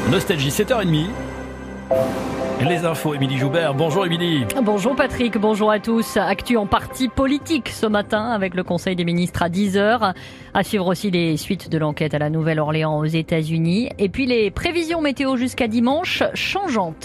Nostalgie, 7h30. Les infos, Émilie Joubert. Bonjour Émilie. Bonjour Patrick, bonjour à tous. Actu en partie politique ce matin avec le Conseil des ministres à 10h. À suivre aussi les suites de l'enquête à la Nouvelle-Orléans aux États-Unis. Et puis les prévisions météo jusqu'à dimanche changeantes.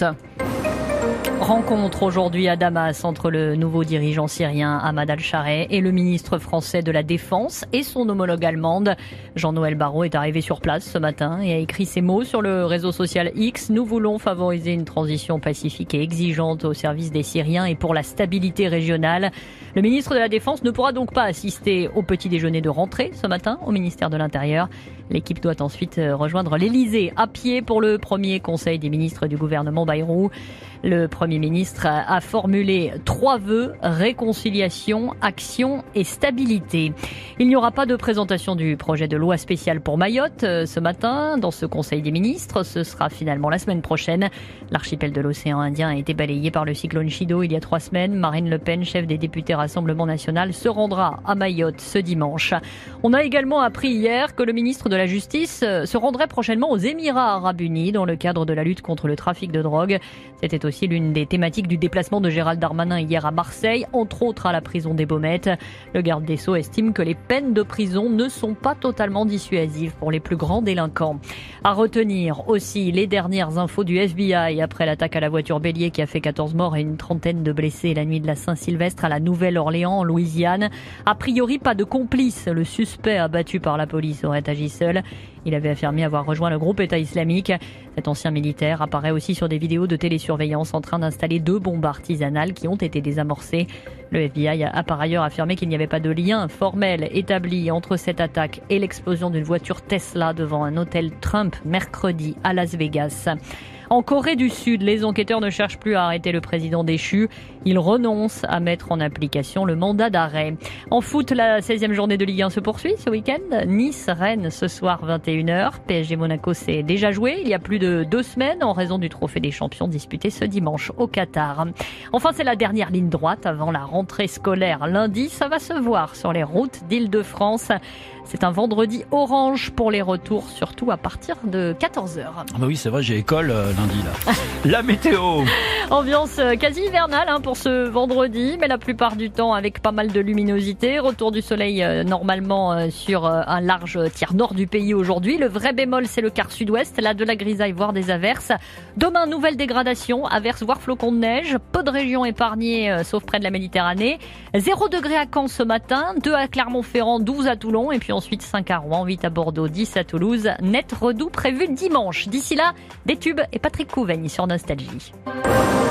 Rencontre aujourd'hui à Damas entre le nouveau dirigeant syrien Ahmad al-Chareh et le ministre français de la Défense et son homologue allemande. Jean-Noël Barrot est arrivé sur place ce matin et a écrit ces mots sur le réseau social X. Nous voulons favoriser une transition pacifique et exigeante au service des Syriens et pour la stabilité régionale. Le ministre de la Défense ne pourra donc pas assister au petit déjeuner de rentrée ce matin au ministère de l'Intérieur. L'équipe doit ensuite rejoindre l'Elysée à pied pour le premier conseil des ministres du gouvernement Bayrou. Le Premier ministre a formulé 3 vœux: réconciliation, action et stabilité. Il n'y aura pas de présentation du projet de loi spéciale pour Mayotte ce matin dans ce Conseil des ministres. Ce sera finalement la semaine prochaine. L'archipel de l'océan Indien a été balayé par le cyclone Chido il y a 3 semaines. Marine Le Pen, chef des députés Rassemblement National, se rendra à Mayotte ce dimanche. On a également appris hier que le ministre de la Justice se rendrait prochainement aux Émirats Arabes Unis dans le cadre de la lutte contre le trafic de drogue. C'était aussi l'une des thématiques du déplacement de Gérald Darmanin hier à Marseille, entre autres à la prison des Baumettes. Le garde des Sceaux estime que les peines de prison ne sont pas totalement dissuasives pour les plus grands délinquants. À retenir aussi les dernières infos du FBI après l'attaque à la voiture bélier qui a fait 14 morts et une trentaine de blessés la nuit de la Saint-Sylvestre à la Nouvelle-Orléans en Louisiane. A priori, pas de complice. Le suspect abattu par la police aurait agi seul. Il avait affirmé avoir rejoint le groupe État islamique. Cet ancien militaire apparaît aussi sur des vidéos de télésurveillance en train d'installer 2 bombes artisanales qui ont été désamorcées. Le FBI a par ailleurs affirmé qu'il n'y avait pas de lien formel établi entre cette attaque et l'explosion d'une voiture Tesla devant un hôtel Trump mercredi à Las Vegas. En Corée du Sud, les enquêteurs ne cherchent plus à arrêter le président déchu. Ils renoncent à mettre en application le mandat d'arrêt. En foot, la 16e journée de Ligue 1 se poursuit ce week-end. Nice-Rennes ce soir 21h. PSG Monaco s'est déjà joué il y a plus de 2 semaines en raison du trophée des champions disputé ce dimanche au Qatar. Enfin, c'est la dernière ligne droite avant la rentrée scolaire lundi. Ça va se voir sur les routes d'Île-de-France. C'est un vendredi orange pour les retours, surtout à partir de 14h. Ah bah oui, c'est vrai, j'ai école lundi là. La météo. Ambiance quasi hivernale pour ce vendredi, mais la plupart du temps avec pas mal de luminosité. Retour du soleil normalement sur un large tiers nord du pays aujourd'hui. Le vrai bémol, c'est le quart sud-ouest, là de la grisaille voire des averses. Demain, nouvelle dégradation, averses voire flocons de neige. Peu de régions épargnées sauf près de la Méditerranée. 0 degré à Caen ce matin, 2 à Clermont-Ferrand, 12 à Toulon et puis ensuite 5 à Rouen, 8 à Bordeaux, 10 à Toulouse. Net redoux prévu dimanche. D'ici là, des tubes et Patrick Couvaigne sur Nostalgie.